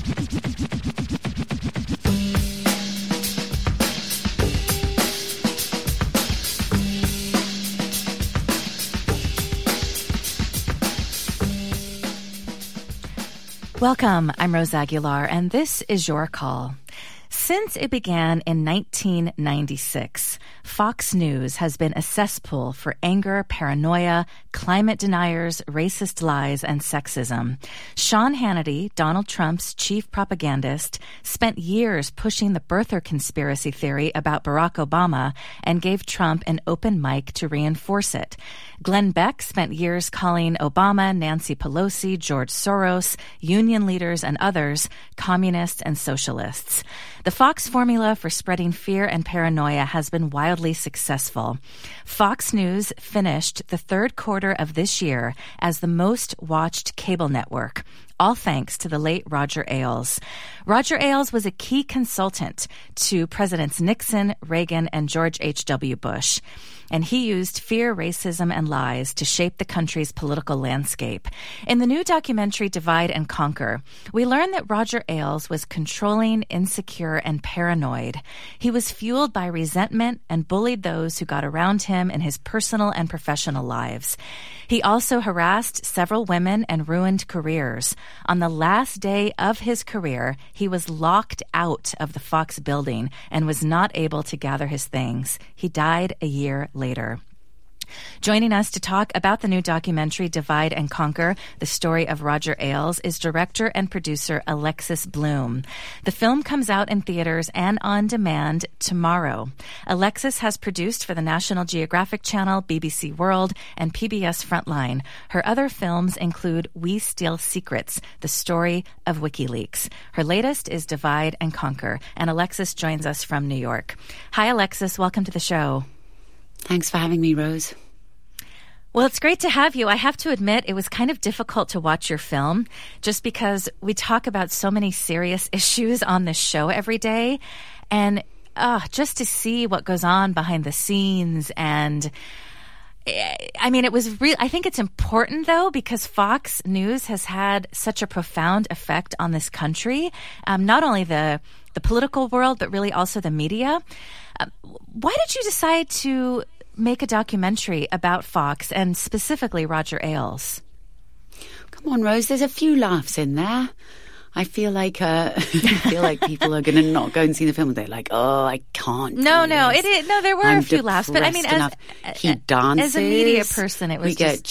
Welcome, I'm Rose Aguilar, and this is Your Call. Since it began in 1996, Fox News has been a cesspool for anger, paranoia, climate deniers, racist lies, and sexism. Sean Hannity, Donald Trump's chief propagandist, spent years pushing the birther conspiracy theory about Barack Obama and gave Trump an open mic to reinforce it. Glenn Beck spent years calling Obama, Nancy Pelosi, George Soros, union leaders, and others communists and socialists. The Fox formula for spreading fear and paranoia has been wildly successful. Fox News finished the third quarter of this year as the most watched cable network, all thanks to the late Roger Ailes. Roger Ailes was a key consultant to Presidents Nixon, Reagan, and George H.W. Bush, and he used fear, racism, and lies to shape the country's political landscape. In the new documentary Divide and Conquer, we learn that Roger Ailes was controlling, insecure, and paranoid. He was fueled by resentment and bullied those who got around him in his personal and professional lives. He also harassed several women and ruined careers. On the last day of his career, he was locked out of the Fox building and was not able to gather his things. He died a year later. Joining us to talk about the new documentary Divide and Conquer, the story of Roger Ailes, is director and producer Alexis Bloom. The film comes out in theaters and on demand tomorrow. Alexis has produced for the National Geographic Channel, BBC World, and PBS Frontline. Her other films include We Steal Secrets, the story of WikiLeaks. Her latest is Divide and Conquer, and Alexis joins us from New York. Hi, Alexis. Welcome to the show. Thanks for having me, Rose. Well, it's great to have you. I have to admit, it was kind of difficult to watch your film just because we talk about so many serious issues on this show every day. And just to see what goes on behind the scenes. And I mean, it was real. I think it's important, though, because Fox News has had such a profound effect on this country, not only the political world, but really also the media. Why did you decide to make a documentary about Fox and specifically Roger Ailes? Come on, Rose. There's a few laughs in there. I feel like people are going to not go and see the film. They're like, "Oh, I can't." No, there were a few laughs, but I mean, he dances. As a media person, it was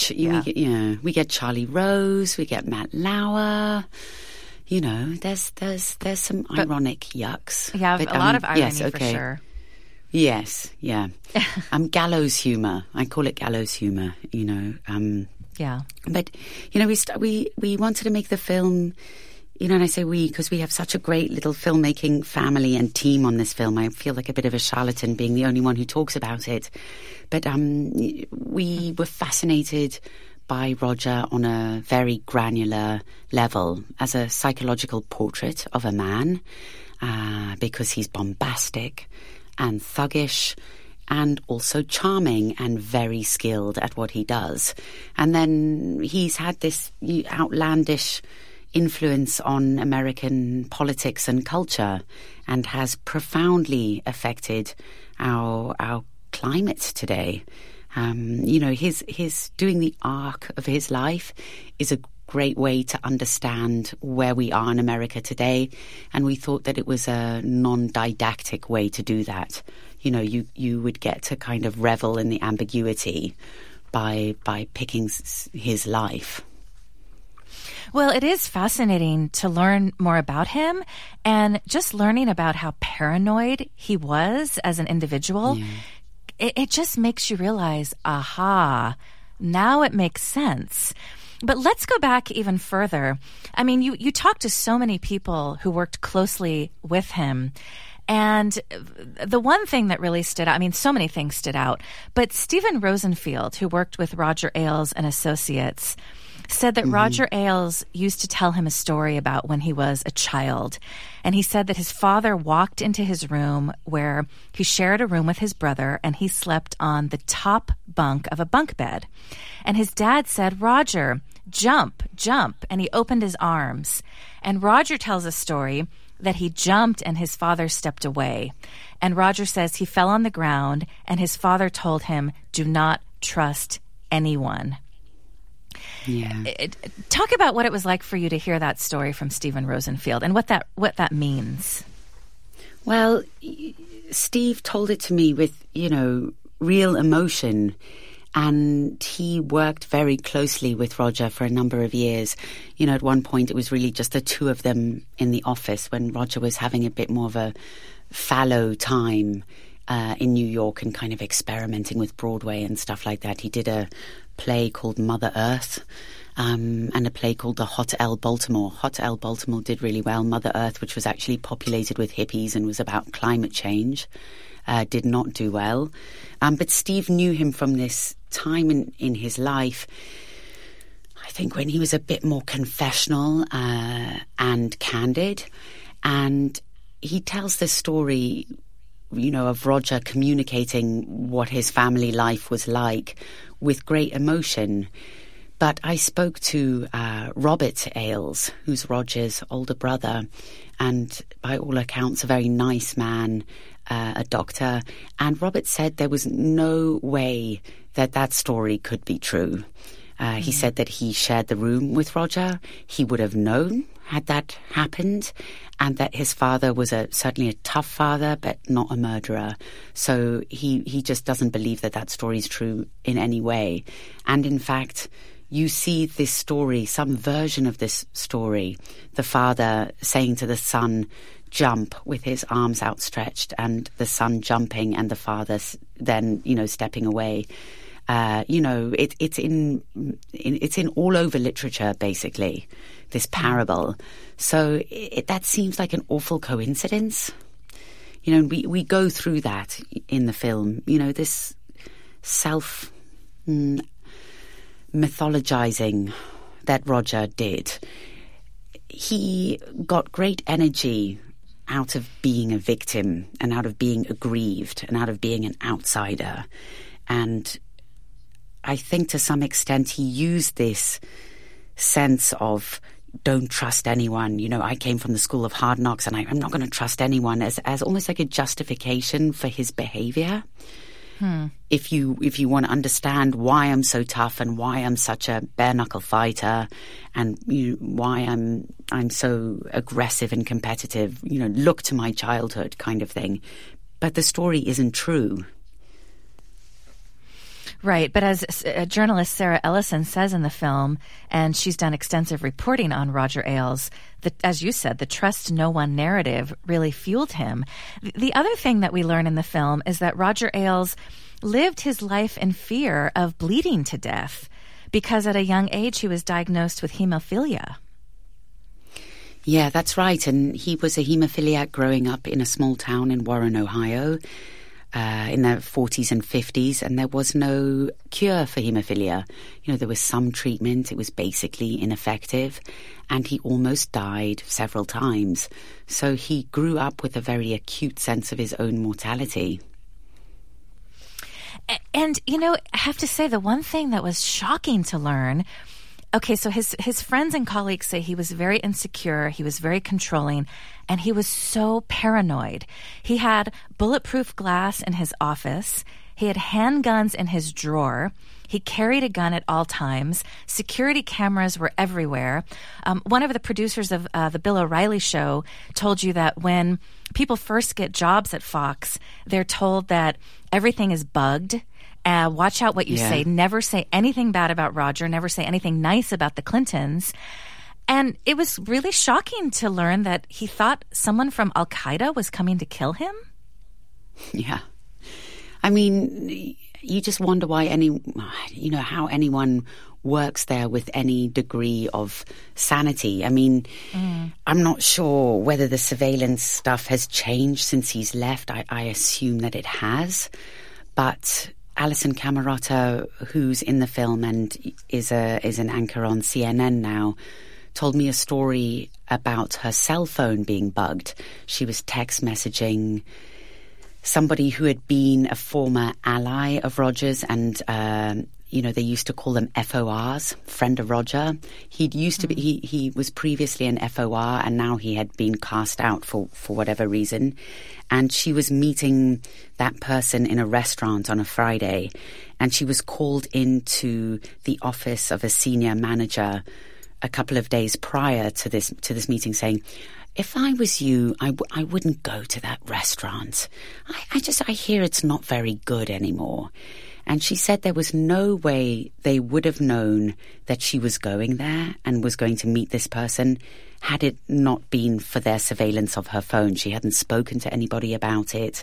we get Charlie Rose, we get Matt Lauer. You know, there's some ironic yucks. Yeah, a lot of irony for sure. Yes, yeah. Gallows humor. I call it gallows humor. You know. Yeah. But you know, we wanted to make the film. You know, and I say we because we have such a great little filmmaking family and team on this film. I feel like a bit of a charlatan being the only one who talks about it. But we were fascinated by Roger on a very granular level as a psychological portrait of a man because he's bombastic and thuggish and also charming and very skilled at what he does. And then he's had this outlandish influence on American politics and culture and has profoundly affected our climate today. You know, his doing the arc of his life is a great way to understand where we are in America today, and we thought that it was a non-didactic way to do that. You know, you would get to kind of revel in the ambiguity by picking his life. Well, it is fascinating to learn more about him and just learning about how paranoid he was as an individual. Yeah. It just makes you realize, aha, now it makes sense. But let's go back even further. I mean, you talked to so many people who worked closely with him. And the one thing that really stood out, I mean, so many things stood out, but Stephen Rosenfield, who worked with Roger Ailes and Associates, said that Roger Ailes used to tell him a story about when he was a child. And he said that his father walked into his room where he shared a room with his brother and he slept on the top bunk of a bunk bed. And his dad said, "Roger, "Jump, jump," and he opened his arms. And Roger tells a story that he jumped and his father stepped away. And Roger says he fell on the ground and his father told him, "Do not trust anyone." Yeah. Talk about what it was like for you to hear that story from Stephen Rosenfield and what that means. Well, Steve told it to me with, real emotion. And he worked very closely with Roger for a number of years. At one point it was really just the two of them in the office when Roger was having a bit more of a fallow time in New York and kind of experimenting with Broadway and stuff like that. He did a play called Mother Earth and a play called The Hot L Baltimore. Hot L Baltimore did really well. Mother Earth, which was actually populated with hippies and was about climate change, did not do well. But Steve knew him from this time in his life, I think, when he was a bit more confessional and candid. And he tells this story, of Roger communicating what his family life was like with great emotion. But I spoke to Robert Ailes, who's Roger's older brother, and by all accounts a very nice man, a doctor. And Robert said there was no way that story could be true. He said that he shared the room with Roger. He would have known had that happened, and that his father was certainly a tough father, but not a murderer. So he just doesn't believe that story is true in any way. And in fact, you see this story, some version of this story, the father saying to the son, "Jump," with his arms outstretched, and the son jumping and the father then, stepping away. It's in all over literature, basically, this parable. So that seems like an awful coincidence. We go through that in the film. This self mythologizing that Roger did. He got great energy out of being a victim and out of being aggrieved and out of being an outsider. And I think to some extent he used this sense of don't trust anyone. I came from the school of hard knocks and I'm not going to trust anyone as almost like a justification for his behavior. If you want to understand why I'm so tough and why I'm such a bare knuckle fighter and why I'm so aggressive and competitive, look to my childhood kind of thing. But the story isn't true. Right, but as journalist Sarah Ellison says in the film, and she's done extensive reporting on Roger Ailes, as you said, the trust no one narrative really fueled him. The other thing that we learn in the film is that Roger Ailes lived his life in fear of bleeding to death because at a young age he was diagnosed with hemophilia. Yeah, that's right. And he was a hemophiliac growing up in a small town in Warren, Ohio, in the 40s and 50s, and there was no cure for hemophilia. There was some treatment. It was basically ineffective, and he almost died several times. So he grew up with a very acute sense of his own mortality. And, I have to say, the one thing that was shocking to learn, okay, so his friends and colleagues say he was very insecure, he was very controlling, and he was so paranoid. He had bulletproof glass in his office. He had handguns in his drawer. He carried a gun at all times. Security cameras were everywhere. One of the producers of the Bill O'Reilly show told you that when people first get jobs at Fox, they're told that everything is bugged. Watch out what you say. Never say anything bad about Roger. Never say anything nice about the Clintons. And it was really shocking to learn that he thought someone from Al-Qaeda was coming to kill him. Yeah. I mean, you just wonder why how anyone works there with any degree of sanity. I mean, I'm not sure whether the surveillance stuff has changed since he's left. I assume that it has. But Alison Camerota, who's in the film and is an anchor on CNN now, told me a story about her cell phone being bugged. She was text messaging somebody who had been a former ally of Roger's and they used to call them FORs, friend of Roger. He'd used to be, he was previously an FOR, and now he had been cast out for whatever reason. And she was meeting that person in a restaurant on a Friday, and she was called into the office of a senior manager a couple of days prior to this meeting, saying, if I was you, I wouldn't go to that restaurant. I hear it's not very good anymore. And she said there was no way they would have known that she was going there and was going to meet this person had it not been for their surveillance of her phone. She hadn't spoken to anybody about it.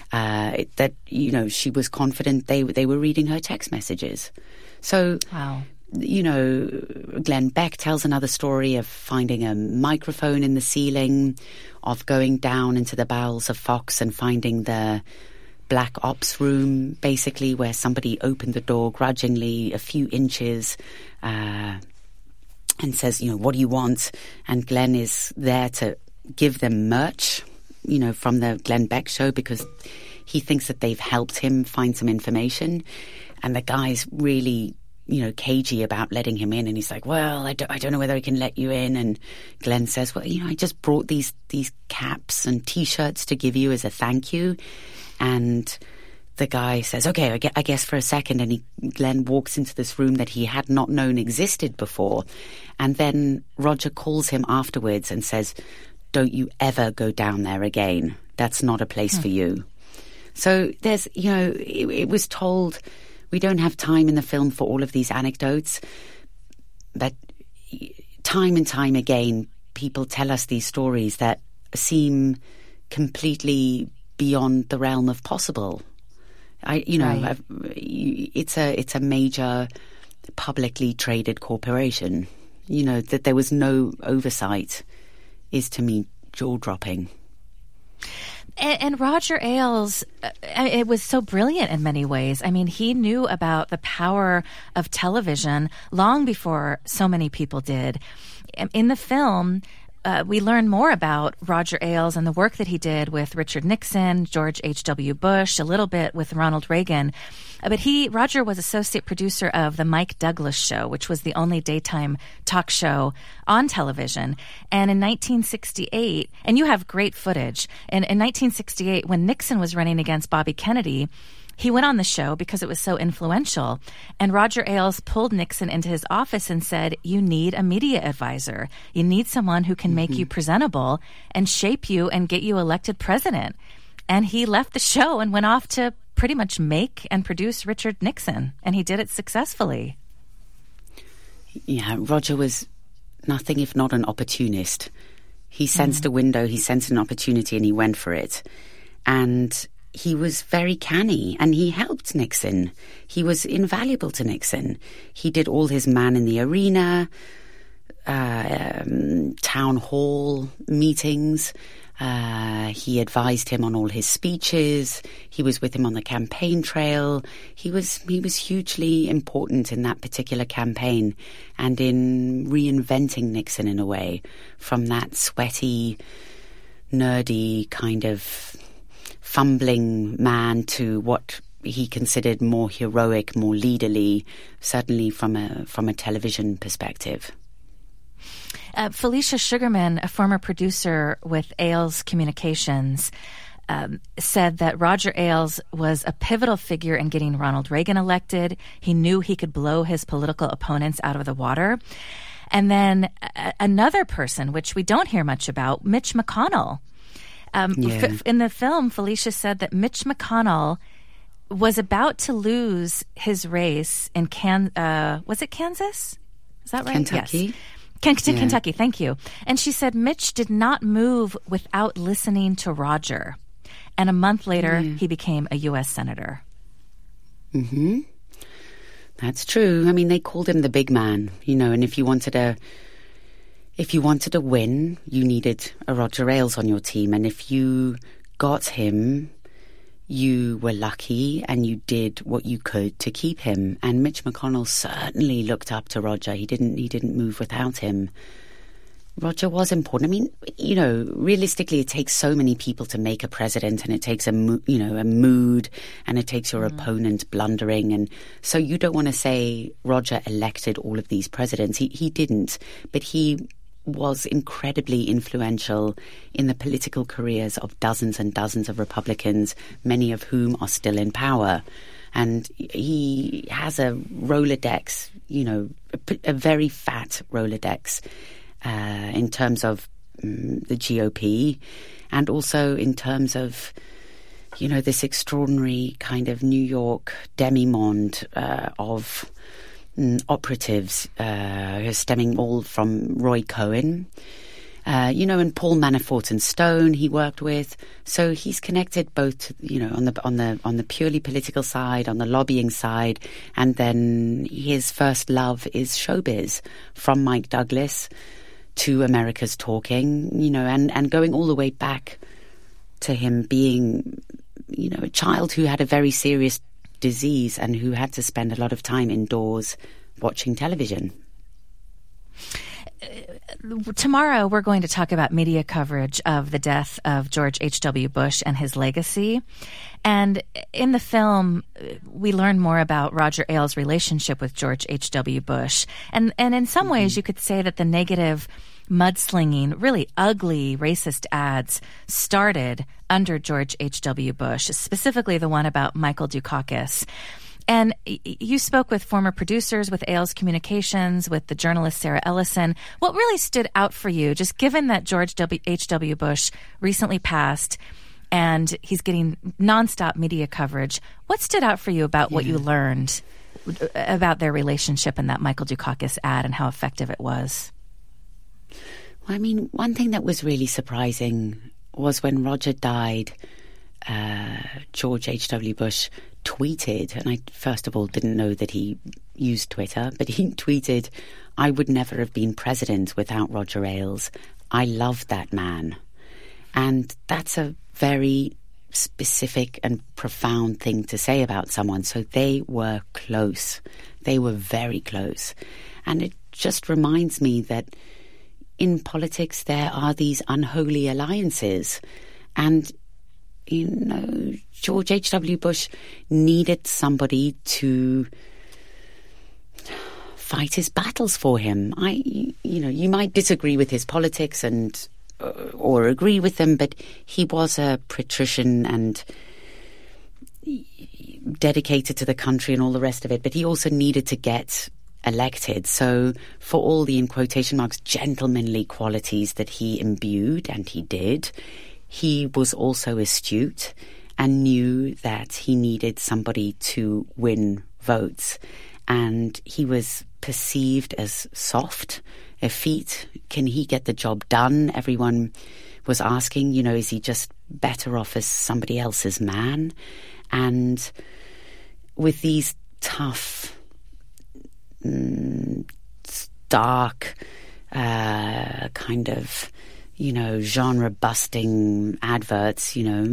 She was confident they were reading her text messages. So, wow. Glenn Beck tells another story of finding a microphone in the ceiling, of going down into the bowels of Fox and finding the black ops room, basically, where somebody opened the door grudgingly a few inches and says, what do you want? And Glenn is there to give them merch, from the Glenn Beck show, because he thinks that they've helped him find some information. And the guy's really, cagey about letting him in. And he's like, well, I don't know whether I can let you in. And Glenn says, well, I just brought these caps and T-shirts to give you as a thank you. And the guy says, okay, I guess for a second. And Glenn walks into this room that he had not known existed before. And then Roger calls him afterwards and says, don't you ever go down there again. That's not a place for you. So there's, it was told, we don't have time in the film for all of these anecdotes, but time and time again, people tell us these stories that seem completely beyond the realm of possible. It's a major publicly traded corporation. That there was no oversight is, to me, jaw-dropping. And Roger Ailes, it was so brilliant in many ways. I mean, he knew about the power of television long before so many people did. In the film, we learn more about Roger Ailes and the work that he did with Richard Nixon, George H.W. Bush, a little bit with Ronald Reagan. But Roger was associate producer of The Mike Douglas Show, which was the only daytime talk show on television. And in 1968, and you have great footage, in 1968, when Nixon was running against Bobby Kennedy, he went on the show because it was so influential. And Roger Ailes pulled Nixon into his office and said, you need a media advisor. You need someone who can make you presentable and shape you and get you elected president. And he left the show and went off to pretty much make and produce Richard Nixon. And he did it successfully. Yeah, Roger was nothing if not an opportunist. He sensed a window, he sensed an opportunity, and he went for it. And he was very canny, and he helped Nixon. He was invaluable to Nixon. He did all his man in the arena, town hall meetings. He advised him on all his speeches. He was with him on the campaign trail. He was hugely important in that particular campaign and in reinventing Nixon in a way from that sweaty, nerdy kind of fumbling man to what he considered more heroic, more leaderly, certainly from a television perspective. Felicia Sugarman, a former producer with Ailes Communications, said that Roger Ailes was a pivotal figure in getting Ronald Reagan elected. He knew he could blow his political opponents out of the water. And then another person, which we don't hear much about, Mitch McConnell. In the film, Felicia said that Mitch McConnell was about to lose his race in was it Kansas? Is that right? Kentucky. Yes. Kentucky, thank you. And she said Mitch did not move without listening to Roger. And a month later, he became a U.S. Senator. Mm-hmm. That's true. I mean, they called him the big man, and if you wanted to win, you needed a Roger Ailes on your team. And if you got him, you were lucky and you did what you could to keep him. And Mitch McConnell certainly looked up to Roger. He didn't move without him. Roger was important. I mean, realistically, it takes so many people to make a president, and it takes a mood, and it takes your opponent blundering. And so you don't want to say Roger elected all of these presidents. He didn't, but he was incredibly influential in the political careers of dozens and dozens of Republicans, many of whom are still in power. And he has a Rolodex, a very fat Rolodex, in terms of the GOP, and also in terms of, this extraordinary kind of New York demi-monde of operatives stemming all from Roy Cohn, and Paul Manafort and Stone he worked with. So he's connected both, on the purely political side, on the lobbying side, and then his first love is showbiz, from Mike Douglas to America's Talking, and going all the way back to him being, a child who had a very serious disease and who had to spend a lot of time indoors watching television. Tomorrow, we're going to talk about media coverage of the death of George H.W. Bush and his legacy. And in the film, we learn more about Roger Ailes' relationship with George H.W. Bush. And in some ways, you could say that the negative mudslinging, really ugly racist ads started under George H.W. Bush, specifically the one about Michael Dukakis. And you spoke with former producers, with Ailes Communications, with the journalist Sarah Ellison. What really stood out for you, just given that George H.W. Bush recently passed and he's getting nonstop media coverage, what stood out for you about what you learned about their relationship in that Michael Dukakis ad and how effective it was? Well, I mean, one thing that was really surprising was when Roger died, George H.W. Bush tweeted, and I first of all didn't know that he used Twitter, but he tweeted, "I would never have been president without Roger Ailes. I love that man." And that's a very specific and profound thing to say about someone. So they were close. They were very close. And it just reminds me that in politics there are these unholy alliances. And George H.W. Bush needed somebody to fight his battles for him. You might disagree with his politics or agree with them, but he was a patrician and dedicated to the country and all the rest of it. But he also needed to get elected. So for all the, in quotation marks, gentlemanly qualities that he imbued, and he did, he was also astute and knew that he needed somebody to win votes. And he was perceived as soft, effete. Can he get the job done? Everyone was asking, is he just better off as somebody else's man? And with these tough, stark, kind of, genre-busting adverts,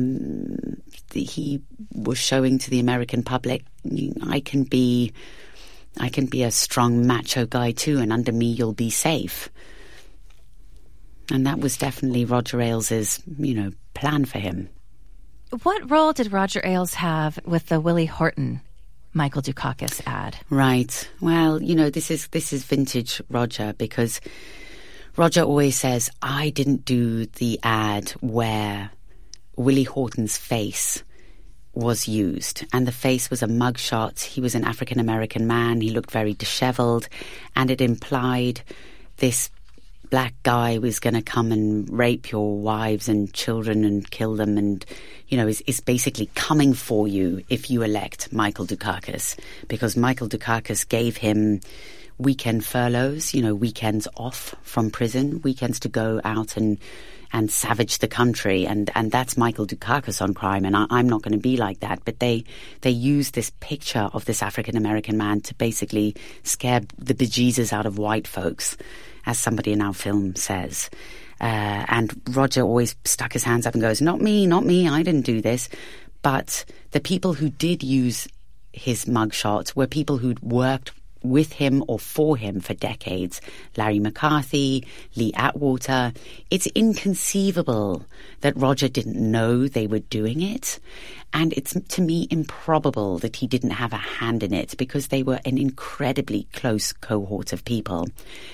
he was showing to the American public, I can be a strong macho guy too, and under me you'll be safe. And that was definitely Roger Ailes' plan for him. What role did Roger Ailes have with the Willie Horton Michael Dukakis ad? Right. Well, this is vintage Roger, because Roger always says, I didn't do the ad where Willie Horton's face was used. And the face was a mugshot. He was an African-American man. He looked very disheveled. And it implied this black guy was going to come and rape your wives and children and kill them and, is basically coming for you if you elect Michael Dukakis. Because Michael Dukakis gave him weekend furloughs, weekends off from prison, weekends to go out and savage the country. And that's Michael Dukakis on crime. And I'm not going to be like that. But they use this picture of this African-American man to basically scare the bejesus out of white folks, as somebody in our film says. And Roger always stuck his hands up and goes, not me, I didn't do this. But the people who did use his mugshot were people who'd worked with him or for him for decades. Larry McCarthy, Lee Atwater. It's inconceivable that Roger didn't know they were doing it. And it's, to me, improbable that he didn't have a hand in it, because they were an incredibly close cohort of people.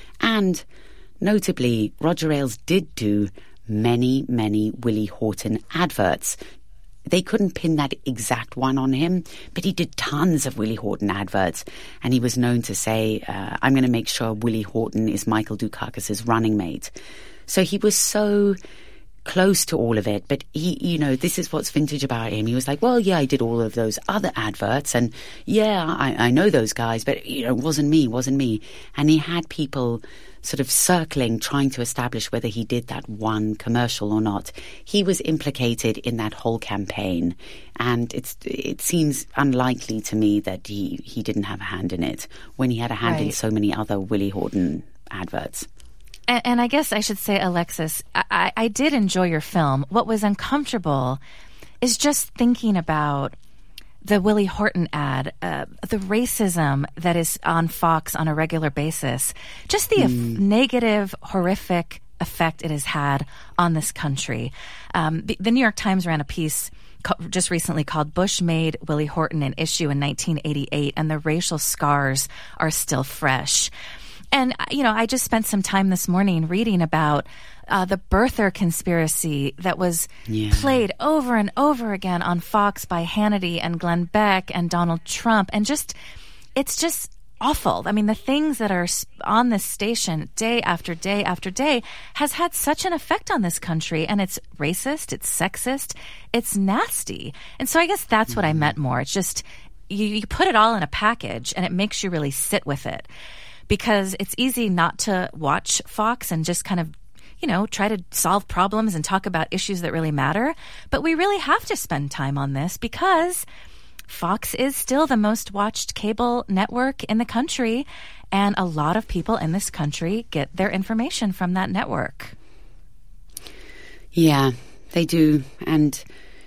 And notably, Roger Ailes did do many, many Willie Horton adverts. They couldn't pin that exact one on him, but he did tons of Willie Horton adverts. And he was known to say, I'm going to make sure Willie Horton is Michael Dukakis's running mate. So he was so close to all of it. But he, you know, this is what's vintage about him. He was like, well, yeah, I did all of those other adverts. And yeah, I know those guys, but, you know, it wasn't me. And he had people sort of circling, trying to establish whether he did that one commercial or not. He was implicated in that whole campaign, and it seems unlikely to me that he didn't have a hand in it when he had a hand in so many other Willie Horton adverts. And I guess I should say, Alexis, I did enjoy your film. What was uncomfortable is just thinking about the Willie Horton ad, the racism that is on Fox on a regular basis, just the negative, horrific effect it has had on this country. The New York Times ran a piece just recently called "Bush Made Willie Horton an Issue in 1988, and the Racial Scars Are Still Fresh." And, you know, I just spent some time this morning reading about the birther conspiracy that was played over and over again on Fox by Hannity and Glenn Beck and Donald Trump. And it's just awful. I mean, the things that are on this station day after day after day has had such an effect on this country. And it's racist, it's sexist, it's nasty. And so I guess that's what I meant more. It's just you put it all in a package and it makes you really sit with it. Because it's easy not to watch Fox and just kind of, you know, try to solve problems and talk about issues that really matter. But we really have to spend time on this because Fox is still the most watched cable network in the country. And a lot of people in this country get their information from that network. Yeah, they do. And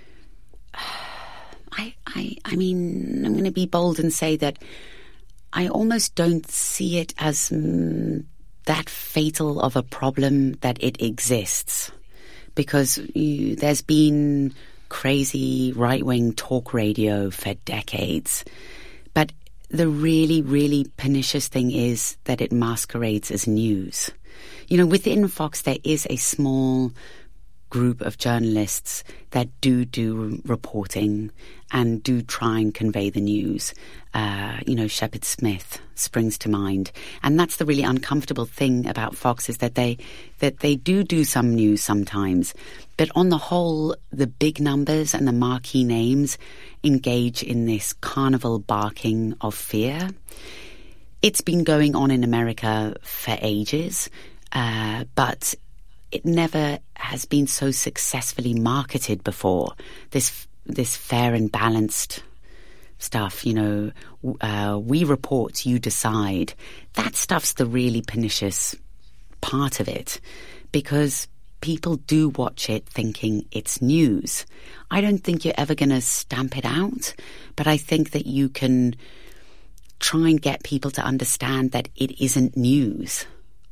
I mean, I'm going to be bold and say that I almost don't see it as that fatal of a problem that it exists, because there's been crazy right-wing talk radio for decades. But the really, really pernicious thing is that it masquerades as news. You know, within Fox there is a small group of journalists that do reporting and do try and convey the news. You know, Shepard Smith springs to mind. And that's the really uncomfortable thing about Fox, is that they do some news sometimes. But on the whole, the big numbers and the marquee names engage in this carnival barking of fear. It's been going on in America for ages, but it never has been so successfully marketed before. This fair and balanced stuff, you know, we report, you decide. That stuff's the really pernicious part of it, because people do watch it thinking it's news. I don't think you're ever going to stamp it out, but I think that you can try and get people to understand that it isn't news.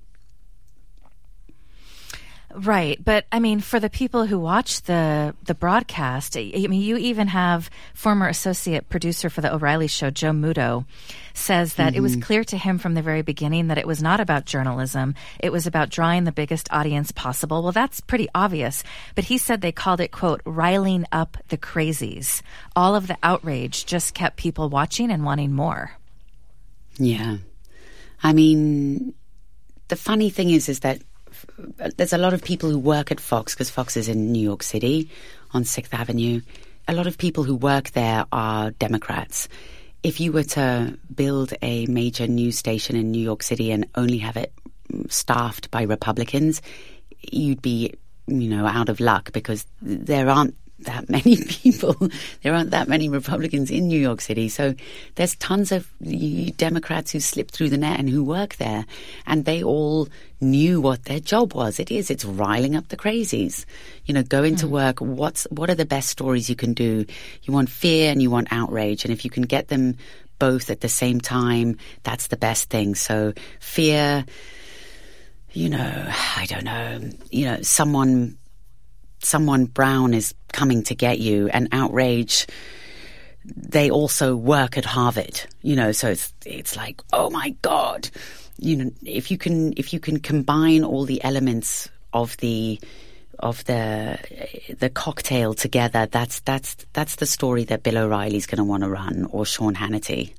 Right. But I mean, for the people who watch the broadcast, I mean, you even have former associate producer for the O'Reilly Show, Joe Muto, says that it was clear to him from the very beginning that it was not about journalism. It was about drawing the biggest audience possible. Well, that's pretty obvious. But he said they called it, quote, riling up the crazies. All of the outrage just kept people watching and wanting more. Yeah. I mean, the funny thing is that there's a lot of people who work at Fox, because Fox is in New York City on 6th Avenue. A lot of people who work there are Democrats. If you were to build a major news station in New York City and only have it staffed by Republicans, you'd be, you know, out of luck, because there aren't that many people. There aren't that many Republicans in New York City. So there's tons of Democrats who slip through the net and who work there. And they all knew what their job was. It's riling up the crazies. You know, go into work. What are the best stories you can do? You want fear and you want outrage. And if you can get them both at the same time, that's the best thing. So fear, I don't know, someone brown is coming to get you, and outrage, they also work at Harvard, so it's like, oh my God, if you can combine all the elements of the cocktail together, that's the story that Bill O'Reilly's going to want to run, or Sean Hannity.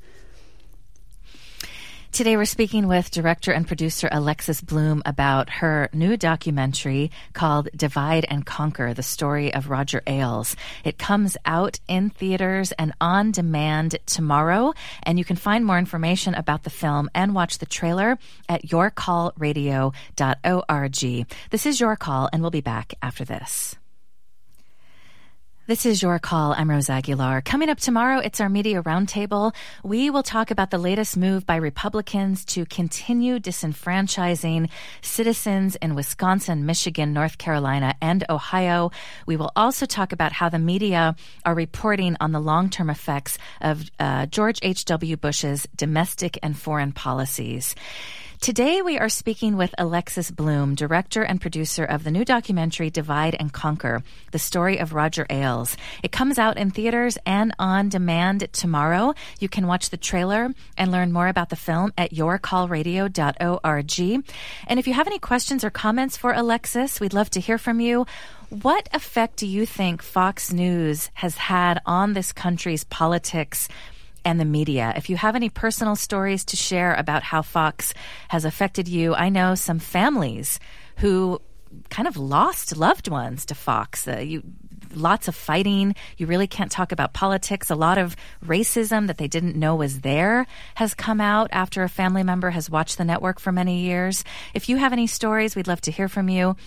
Today we're speaking with director and producer Alexis Bloom about her new documentary called Divide and Conquer, the story of Roger Ailes. It comes out in theaters and on demand tomorrow, and you can find more information about the film and watch the trailer at yourcallradio.org. This is Your Call, and we'll be back after this. This is Your Call. I'm Rose Aguilar. Coming up tomorrow, it's our Media Roundtable. We will talk about the latest move by Republicans to continue disenfranchising citizens in Wisconsin, Michigan, North Carolina, and Ohio. We will also talk about how the media are reporting on the long-term effects of George H.W. Bush's domestic and foreign policies. Today, we are speaking with Alexis Bloom, director and producer of the new documentary Divide and Conquer, the story of Roger Ailes. It comes out in theaters and on demand tomorrow. You can watch the trailer and learn more about the film at yourcallradio.org. And if you have any questions or comments for Alexis, we'd love to hear from you. What effect do you think Fox News has had on this country's politics and the media? If you have any personal stories to share about how Fox has affected you, I know some families who kind of lost loved ones to Fox. Lots of fighting. You really can't talk about politics. A lot of racism that they didn't know was there has come out after a family member has watched the network for many years. If you have any stories, we'd love to hear from you.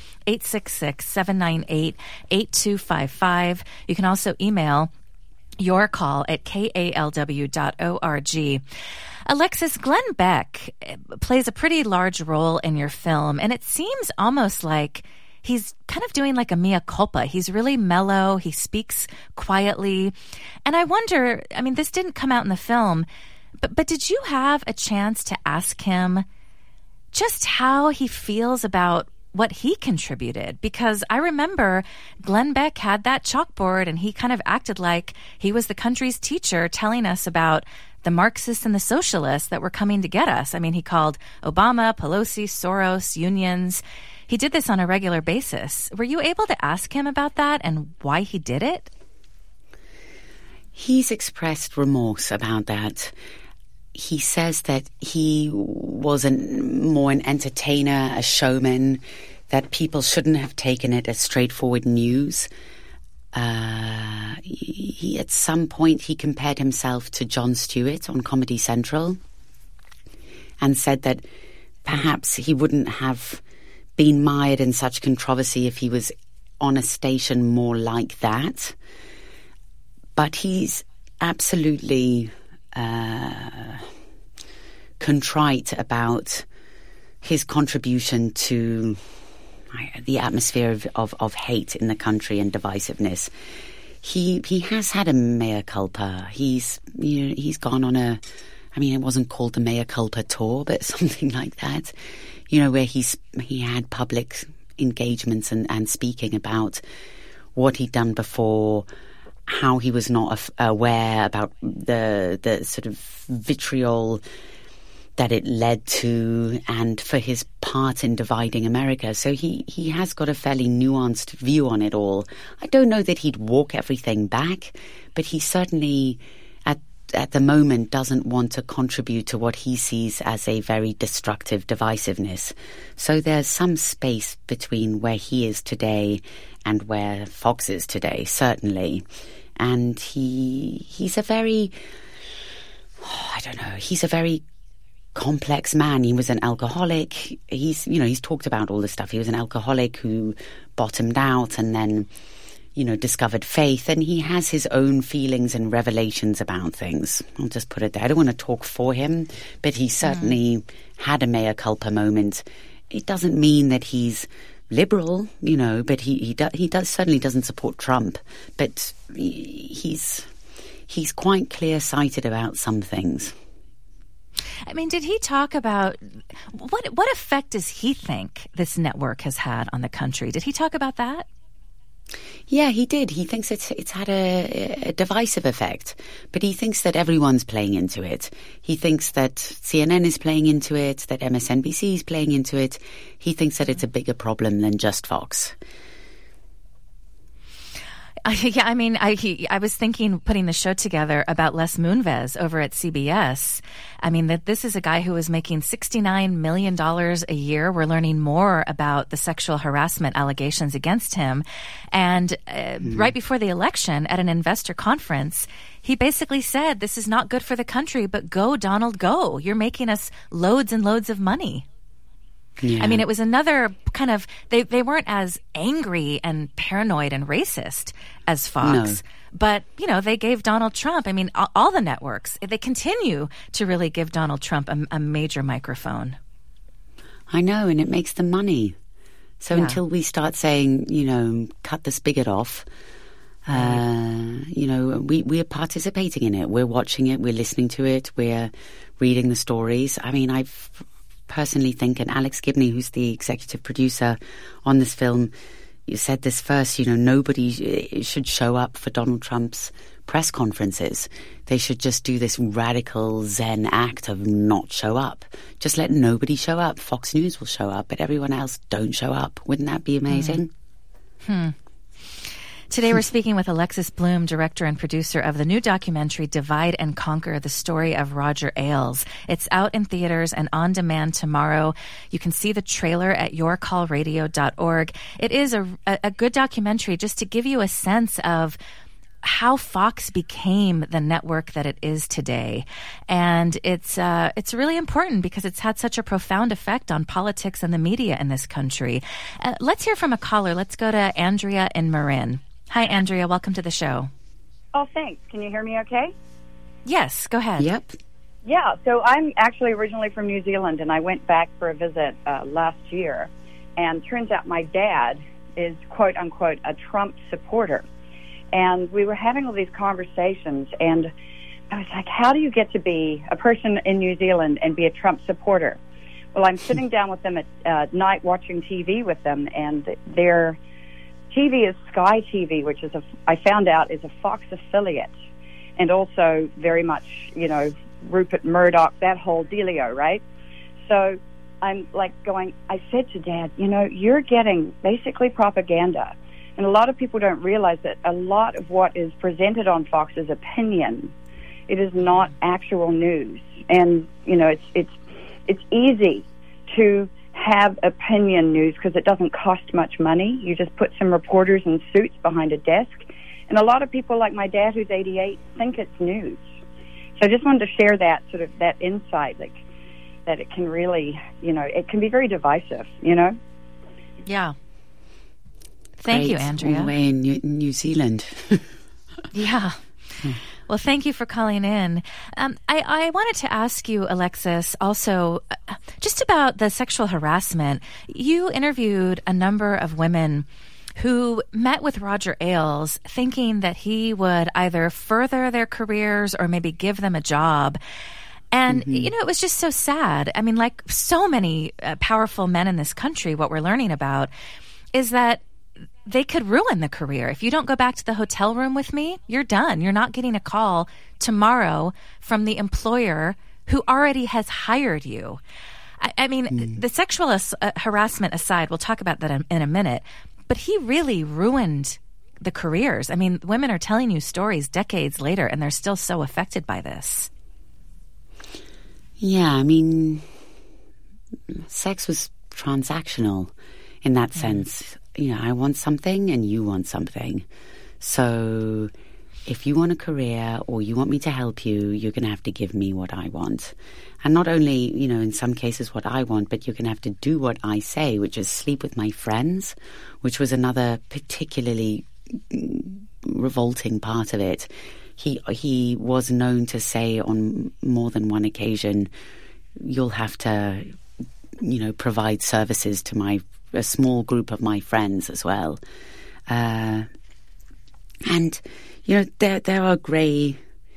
866-798-8255. You can also email Your Call at kalw.org. Alexis, Glenn Beck plays a pretty large role in your film, and it seems almost like he's kind of doing like a mea culpa. He's really mellow. He speaks quietly. And I wonder, this didn't come out in the film, but did you have a chance to ask him just how he feels about what he contributed? Because I remember Glenn Beck had that chalkboard and he kind of acted like he was the country's teacher, telling us about the Marxists and the socialists that were coming to get us. He called Obama, Pelosi, Soros, unions. He did this on a regular basis. Were you able to ask him about that and why he did it? He's expressed remorse about that. He says that he was more an entertainer, a showman, that people shouldn't have taken it as straightforward news. At some point, he compared himself to Jon Stewart on Comedy Central and said that perhaps he wouldn't have been mired in such controversy if he was on a station more like that. But he's absolutely contrite about his contribution to the atmosphere of hate in the country and divisiveness. He has had a mea culpa. He's gone on it wasn't called the mea culpa tour, but something like that, where he had public engagements and speaking about what he'd done before, how he was not aware about the sort of vitriol that it led to, and for his part in dividing America. So he has got a fairly nuanced view on it all. I don't know that he'd walk everything back, but he certainly at the moment doesn't want to contribute to what he sees as a very destructive divisiveness. So there's some space between where he is today and where Fox is today, certainly. And he's a very, he's a very complex man. He was an alcoholic. He's talked about all this stuff. He was an alcoholic who bottomed out and then, discovered faith. And he has his own feelings and revelations about things. I'll just put it there. I don't want to talk for him, but he certainly had a mea culpa moment. It doesn't mean that he's liberal, but he certainly doesn't support Trump. But he's he's quite clear-sighted about some things. I mean, did he talk about what effect does he think this network has had on the country? Did he talk about that? Yeah, he did. He thinks it's had a divisive effect, but he thinks that everyone's playing into it. He thinks that CNN is playing into it, that MSNBC is playing into it. He thinks that it's a bigger problem than just Fox. Yeah, I mean, I was thinking, putting the show together, about Les Moonves over at CBS. I mean, that this is a guy who was making $69 million a year. We're learning more about the sexual harassment allegations against him. And right before the election, at an investor conference, he basically said, this is not good for the country, but go, Donald, go. You're making us loads and loads of money. Yeah. I mean, it was another kind of, they weren't as angry and paranoid and racist as Fox, but, you know, they gave Donald Trump, I mean, all the networks, they continue to really give Donald Trump a major microphone. I know, and it makes them money. So until we start saying, you know, cut the spigot off, you know, we are participating in it. We're watching it, we're listening to it, we're reading the stories. I mean, I've personally think, and Alex Gibney, who's the executive producer on this film, you said this first, you know, nobody should show up for Donald Trump's press conferences. They should just do this radical Zen act of not show up. Just let nobody show up. Fox News will show up, but everyone else don't show up. Wouldn't that be amazing? Today we're speaking with Alexis Bloom, director and producer of the new documentary Divide and Conquer, the story of Roger Ailes. It's out in theaters and on demand tomorrow. You can see the trailer at yourcallradio.org. It is a good documentary just to give you a sense of how Fox became the network that it is today. And it's really important because it's had such a profound effect on politics and the media in this country. Let's hear from a caller. Let's go to Andrea in Marin. Hi, Andrea. Welcome to the show. Oh, thanks. Can you hear me okay? Yes, go ahead. Yep. Yeah, so I'm actually originally from New Zealand, and I went back for a visit last year. And turns out my dad is, quote-unquote, a Trump supporter. And we were having all these conversations, and I was like, how do you get to be a person in New Zealand and be a Trump supporter? Well, I'm sitting down with them at night watching TV with them, and their TV is Sky TV, which is I found out is a Fox affiliate, and also very much, you know, Rupert Murdoch, that whole dealio, right? So I'm like going, I said to Dad, you know, you're getting basically propaganda. And a lot of people don't realize that a lot of what is presented on Fox is opinion. It is not actual news. And, you know, it's easy to have opinion news because it doesn't cost much money. You just put some reporters in suits behind a desk. And a lot of people like my dad, who's 88, think it's news. So I just wanted to share that sort of that insight, like that it can really, you know, it can be very divisive, you know? Yeah. Thank you, Andrea. All the way in New Zealand. Yeah. Well, thank you for calling in. I wanted to ask you, Alexis, also just about the sexual harassment. You interviewed a number of women who met with Roger Ailes thinking that he would either further their careers or maybe give them a job. And, you know, it was just so sad. I mean, like so many powerful men in this country, what we're learning about is that they could ruin the career. If you don't go back to the hotel room with me, you're done. You're not getting a call tomorrow from the employer who already has hired you. I mean, the sexual harassment aside, we'll talk about that in a minute, but he really ruined the careers. I mean, women are telling you stories decades later, and they're still so affected by this. Yeah, I mean, sex was transactional in that sense. You know, I want something and you want something. So if you want a career or you want me to help you, you're going to have to give me what I want. And not only, you know, in some cases what I want, but you're going to have to do what I say, which is sleep with my friends, which was another particularly revolting part of it. He was known to say on more than one occasion, you'll have to, you know, provide services to a small group of my friends as well. And, you know, there are grey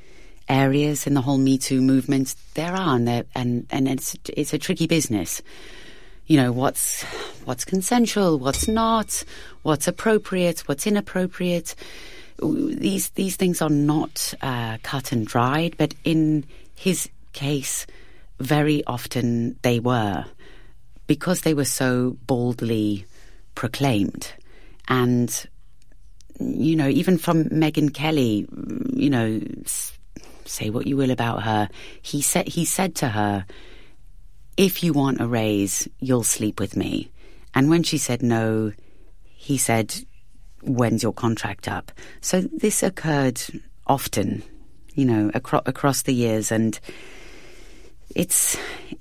areas in the whole Me Too movement. There are, and it's a tricky business. You know, what's consensual, what's not, what's appropriate, what's inappropriate. These things are not cut and dried, but in his case, very often they were, because they were so boldly proclaimed. And, you know, even from Megyn Kelly, you know, say what you will about her, he said to her, if you want a raise, you'll sleep with me. And when she said no, he said, when's your contract up? So this occurred often, you know, across the years, and it's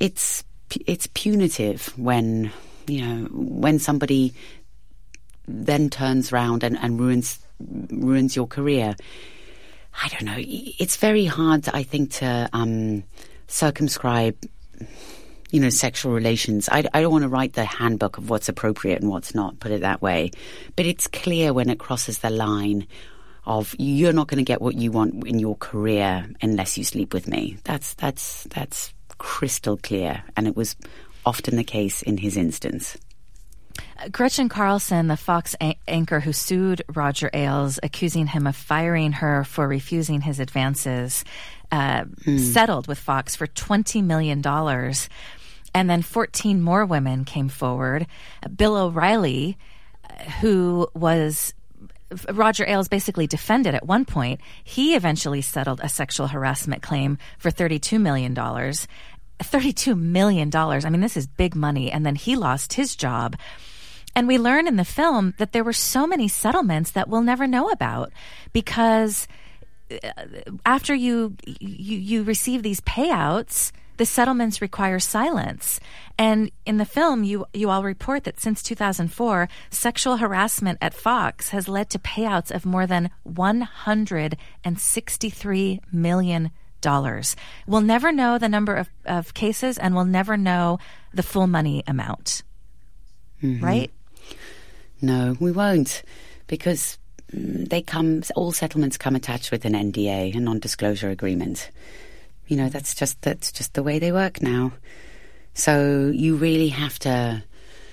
punitive when, you know, when somebody then turns around and ruins your career. I don't know. It's very hard, I think, to circumscribe, you know, sexual relations. I don't want to write the handbook of what's appropriate and what's not, put it that way. But it's clear when it crosses the line of you're not going to get what you want in your career unless you sleep with me. That's crystal clear, and it was often the case in his instance. Gretchen Carlson, the Fox anchor who sued Roger Ailes, accusing him of firing her for refusing his advances, settled with Fox for $20 million. And then 14 more women came forward. Bill O'Reilly, who was Roger Ailes basically defended at one point, he eventually settled a sexual harassment claim for $32 million. $32 million. I mean, this is big money. And then he lost his job. And we learn in the film that there were so many settlements that we'll never know about, because after you receive these payouts, the settlements require silence. And in the film, you all report that since 2004, sexual harassment at Fox has led to payouts of more than $163 million. We'll never know the number of cases, and we'll never know the full money amount. Mm-hmm. Right? No, we won't, because all settlements come attached with an NDA, a non-disclosure agreement. You know, that's just the way they work now. So you really have to,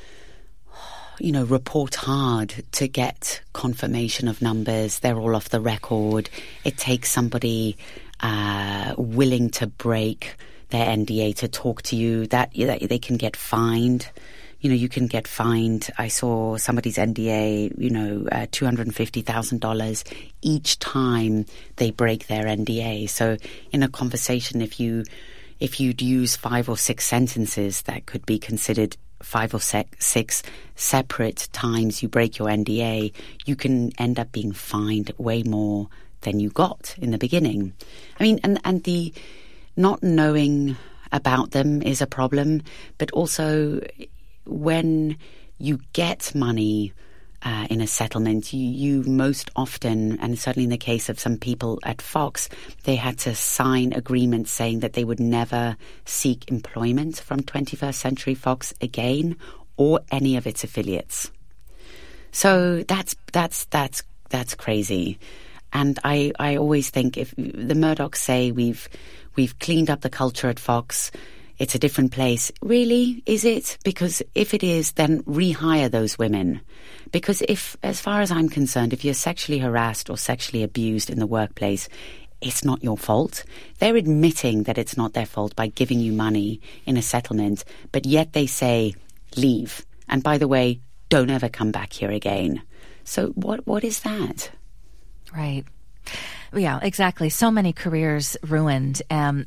you know, report hard to get confirmation of numbers. They're all off the record. It takes somebody willing to break their NDA to talk to you. That they can get fined. You know, you can get fined. I saw somebody's NDA, you know, $250,000 each time they break their NDA. So in a conversation, if you'd use 5 or 6 sentences, that could be considered 5 or 6 separate times you break your NDA. You can end up being fined way more than you got in the beginning. I mean, and the not knowing about them is a problem, but also when you get money in a settlement, you most often, and certainly in the case of some people at Fox, they had to sign agreements saying that they would never seek employment from 21st Century Fox again or any of its affiliates. So that's crazy. And I always think, if the Murdochs say we've cleaned up the culture at Fox, it's a different place. Really? Is it? Because if it is, then rehire those women. Because if, as far as I'm concerned, if you're sexually harassed or sexually abused in the workplace, it's not your fault. They're admitting that it's not their fault by giving you money in a settlement, but yet they say, leave. And by the way, don't ever come back here again. So what is that? Right. Yeah, exactly. So many careers ruined, and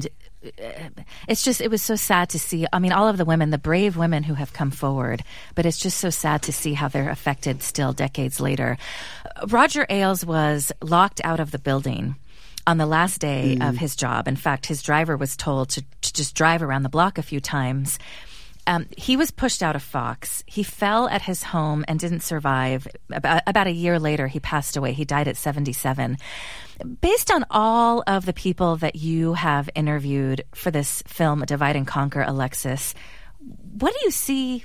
it was so sad to see. I mean, all of the women, the brave women who have come forward, but it's just so sad to see how they're affected still decades later. Roger Ailes was locked out of the building on the last day of his job. In fact, his driver was told to just drive around the block a few times. He was pushed out of Fox. He fell at his home and didn't survive. About a year later, he passed away. He died at 77. Based on all of the people that you have interviewed for this film, Divide and Conquer, Alexis, where do you see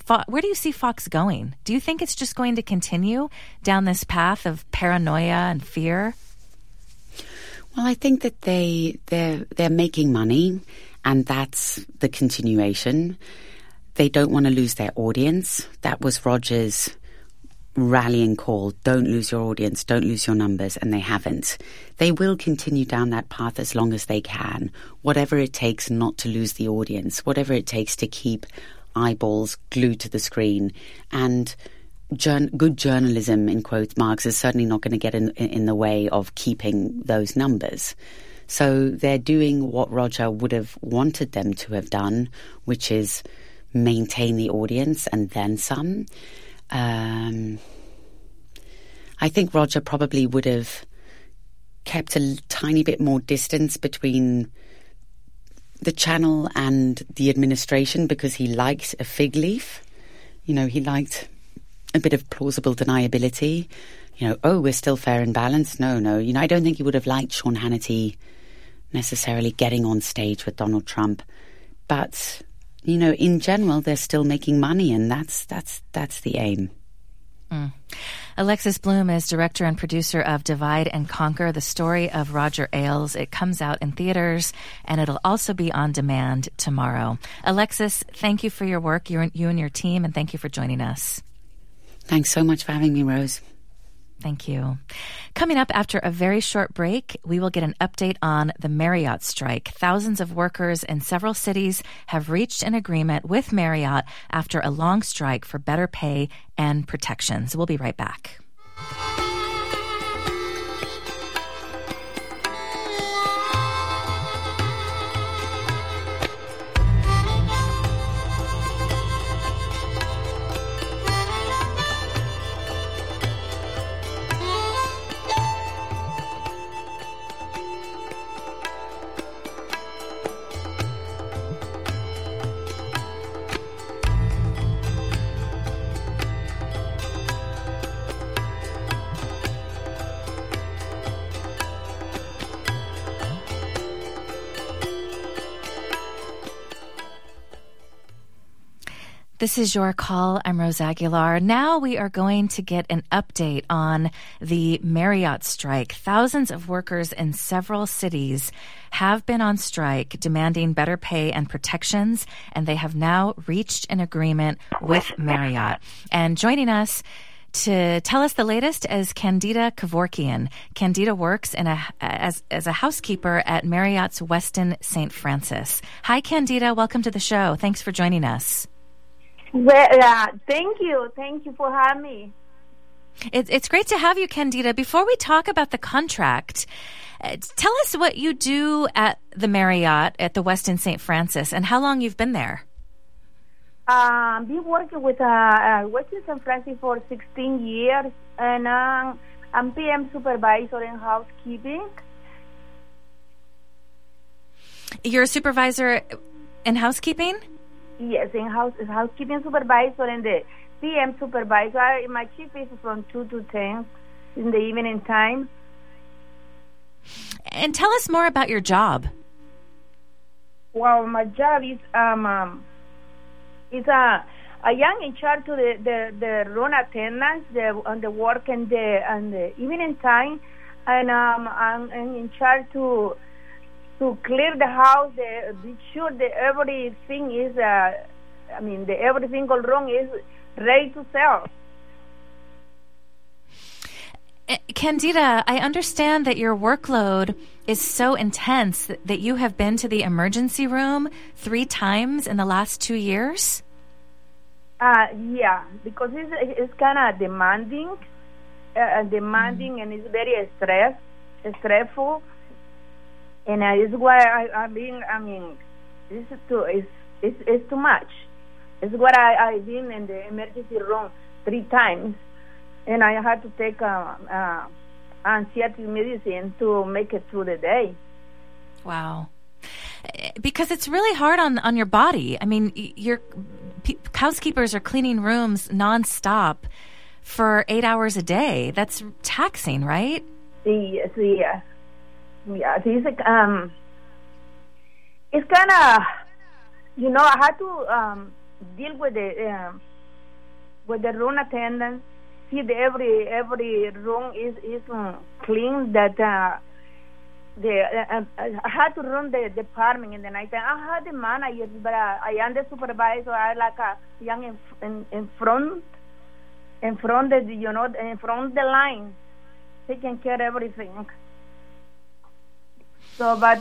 Fox going? Do you think it's just going to continue down this path of paranoia and fear? Well, I think that they're making money, and that's the continuation. They don't want to lose their audience. That was Roger's rallying call. Don't lose your audience, don't lose your numbers, and they haven't. They will continue down that path as long as they can, whatever it takes not to lose the audience, whatever it takes to keep eyeballs glued to the screen. And good journalism, in quotes marks, is certainly not going to get in the way of keeping those numbers. So they're doing what Roger would have wanted them to have done, which is maintain the audience and then some. I think Roger probably would have kept a tiny bit more distance between the channel and the administration because he liked a fig leaf. You know, he liked a bit of plausible deniability. You know, oh, we're still fair and balanced. No. You know, I don't think he would have liked Sean Hannity necessarily getting on stage with Donald Trump. But you know, in general, they're still making money, and that's the aim. Alexis Bloom is director and producer of Divide and Conquer, the story of Roger Ailes. It comes out in theaters, and it'll also be on demand tomorrow. Alexis, thank you for your work, you and your team, and thank you for joining us. Thanks so much for having me, Rose. Thank you. Coming up after a very short break, we will get an update on the Marriott strike. Thousands of workers in several cities have reached an agreement with Marriott after a long strike for better pay and protections. We'll be right back. This is Your Call. I'm Rose Aguilar. Now we are going to get an update on the Marriott strike. Thousands of workers in several cities have been on strike demanding better pay and protections, and they have now reached an agreement with Marriott. And joining us to tell us the latest is Candida Kevorkian. Candida works as a housekeeper at Marriott's Westin St. Francis. Hi, Candida. Welcome to the show. Thanks for joining us. Well, thank you. Thank you for having me. It's great to have you, Candida. Before we talk about the contract, tell us what you do at the Marriott at the Westin St. Francis and how long you've been there. Been working with Westin St. Francis for 16 years, and I'm PM supervisor in housekeeping. You're a supervisor in housekeeping? Yes, housekeeping supervisor and the PM supervisor. My shift is from 2 to 10 in the evening time. And tell us more about your job. Well, my job is a young in charge to the room attendants on the work and the evening time, and I'm in charge to clear the house, be sure that everything is, every single room is ready to sell. Candida, I understand that your workload is so intense that you have been to the emergency room 3 times in the last 2 years? Yeah, because it's kind of demanding and it's very stressful. And it's why it's too much. It's what I've been in the emergency room 3 times, and I had to take anxiety medicine to make it through the day. Wow. Because it's really hard on your body. I mean, your housekeepers are cleaning rooms nonstop for 8 hours a day. That's taxing, right? Yes. Yeah, it's kind of, I had to deal with the room attendants. See, every room is clean. That I had to run the department in the night. I had the manager, but I am the supervisor. I like a young in front of the line, taking care of everything. So, but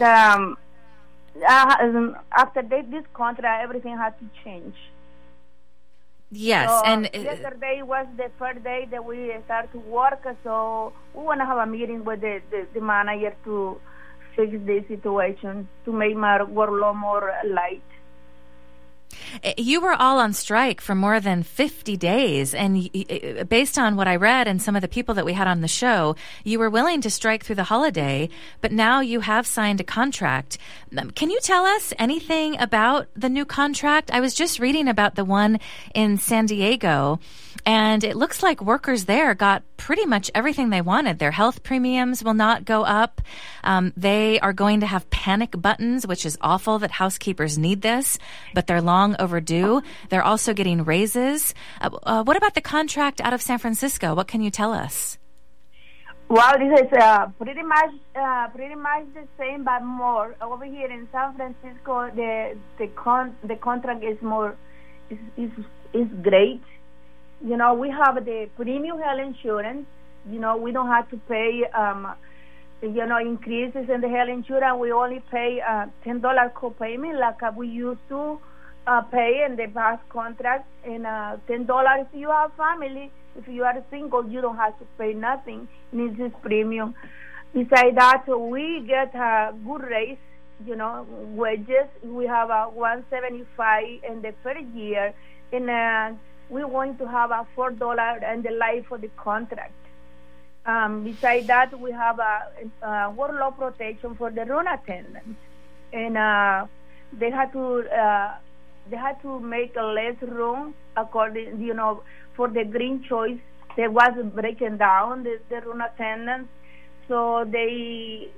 after this contract, everything had to change. Yes, so and yesterday was the first day that we started to work. So we want to have a meeting with the manager to fix the situation, to make my workload more light. You were all on strike for more than 50 days, and based on what I read and some of the people that we had on the show, you were willing to strike through the holiday, but now you have signed a contract. Can you tell us anything about the new contract? I was just reading about the one in San Diego, and it looks like workers there got pretty much everything they wanted. Their health premiums will not go up. They are going to have panic buttons, which is awful that housekeepers need this, but they're long overdue. They're also getting raises. What about the contract out of San Francisco? What can you tell us? Well, this is pretty much the same, but more. Over here in San Francisco, the contract is more is great. You know, we have the premium health insurance. You know, we don't have to pay increases in the health insurance. We only pay $10 co-payment like we used to pay in the past contract, and $10 if you have family. If you are single, you don't have to pay nothing. It's just premium. Besides that, we get a good raise, wages. We have a $175 in the first year, and we're going to have a $4 in the life of the contract. Besides that, we have a workload protection for the room attendants, and they had to make a less room according, for the green choice. They was breaking down the room attendants, so they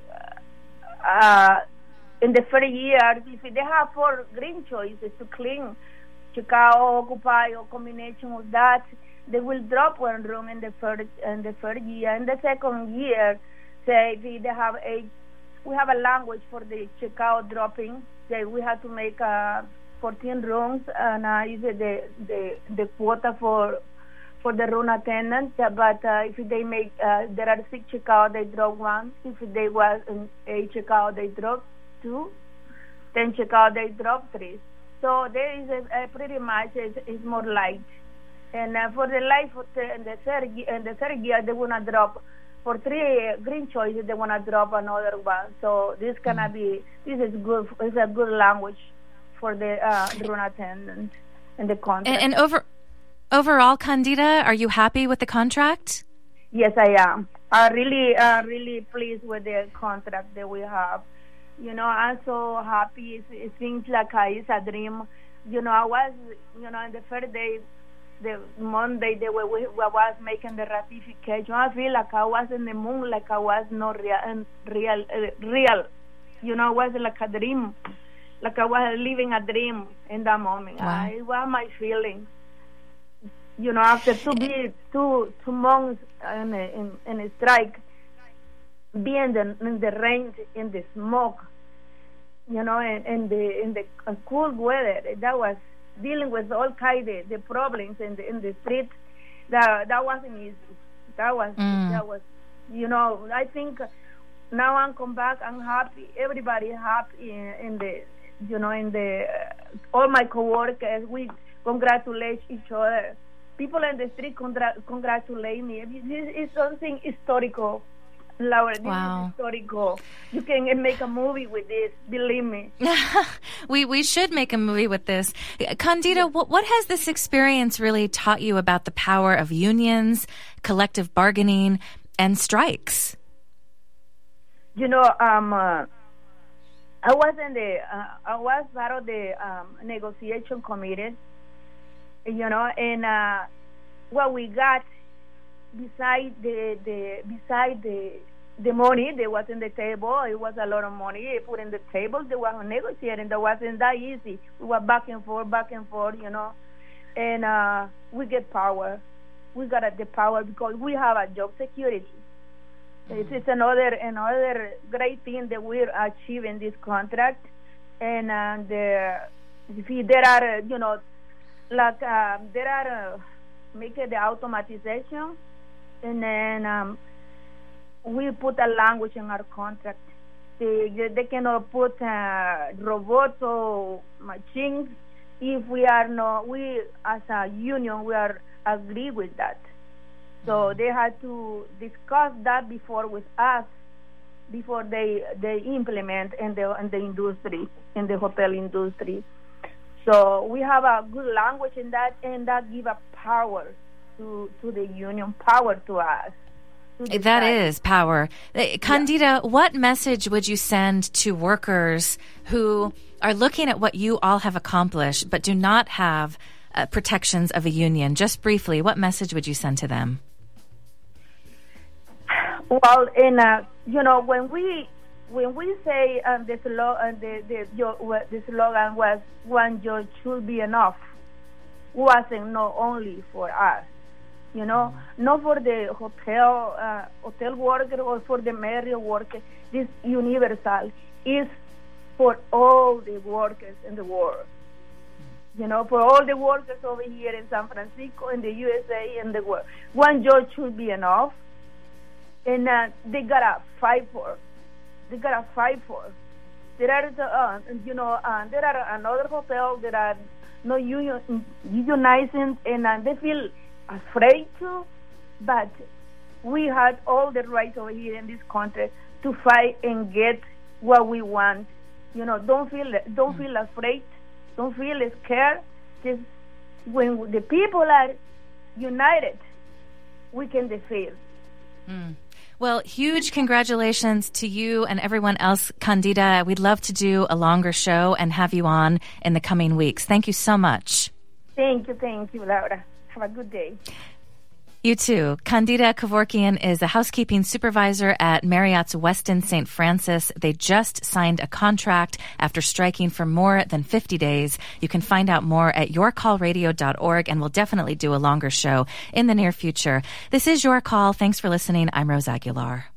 in the first year, if they have 4 green choices to clean, Chicago, Occupy, or combination of that, they will drop 1 room in the first year. In the second year, say if they have we have a language for the Chicago dropping. Say we have to make 14 rooms, and is the quota for the room attendants. But if they make there are 6 Chicago, they drop 1. If they was in 8 Chicago, they drop 2. 10 Chicago, they drop 3. So there is a pretty much is more light. And for the life in the third year, they wanna drop for 3 green choices. They wanna drop another 1. So this is good. It's a good language for the room attendant and the contract. And overall, Candida, are you happy with the contract? Yes, I am. I'm really pleased with the contract that we have. I'm so happy. It seems like it's a dream. I was, in the first day, the Monday, we was making the ratification. I feel like I was in the moon, like I was not real. It was like a dream, like I was living a dream in that moment. Wow. It was my feeling. After 2 months in a strike, being in the rain, in the smoke, in the cool weather, that was dealing with all kinds of the problems in the street. That wasn't easy. That was. I think now I'm come back. I'm happy. Everybody happy in the all my coworkers. We congratulate each other. People in the street congratulate me. It's something historical. Laura, this is historical. You can make a movie with this, believe me. We should make a movie with this. Candida, what has this experience really taught you about the power of unions, collective bargaining, and strikes? I was part of the negotiation committee, and what we got beside the money that was in the table, it was a lot of money they put in the table. They were negotiating. That wasn't that easy. We were back and forth, and we get power. We got the power because we have a job security. It's another great thing that we're achieving this contract. And there are, making the automatization, and then we put a language in our contract. They cannot put robots or machines if we as a union, we are agree with that. So they had to discuss that before with us, before they implement in the industry, in the hotel industry. So we have a good language in that, and that give a power to the union, power to us. That is power. Candida, what message would you send to workers who are looking at what you all have accomplished but do not have protections of a union? Just briefly, what message would you send to them? Well, when we say the slogan was "One judge should be enough," wasn't not only for us, not for the hotel worker or for the Marriott worker. This universal is for all the workers in the world. For all the workers over here in San Francisco, in the USA, in the world, one judge should be enough. And they gotta fight for. There are, there are another hotels that are not unionizing, and they feel afraid to. But we had all the rights over here in this country to fight and get what we want. Don't feel afraid. Don't feel scared. Just when the people are united, we can defeat. Well, huge congratulations to you and everyone else, Candida. We'd love to do a longer show and have you on in the coming weeks. Thank you so much. Thank you, Laura. Have a good day. You too. Candida Kevorkian is a housekeeping supervisor at Marriott's Westin St. Francis. They just signed a contract after striking for more than 50 days. You can find out more at yourcallradio.org, and we'll definitely do a longer show in the near future. This is Your Call. Thanks for listening. I'm Rose Aguilar.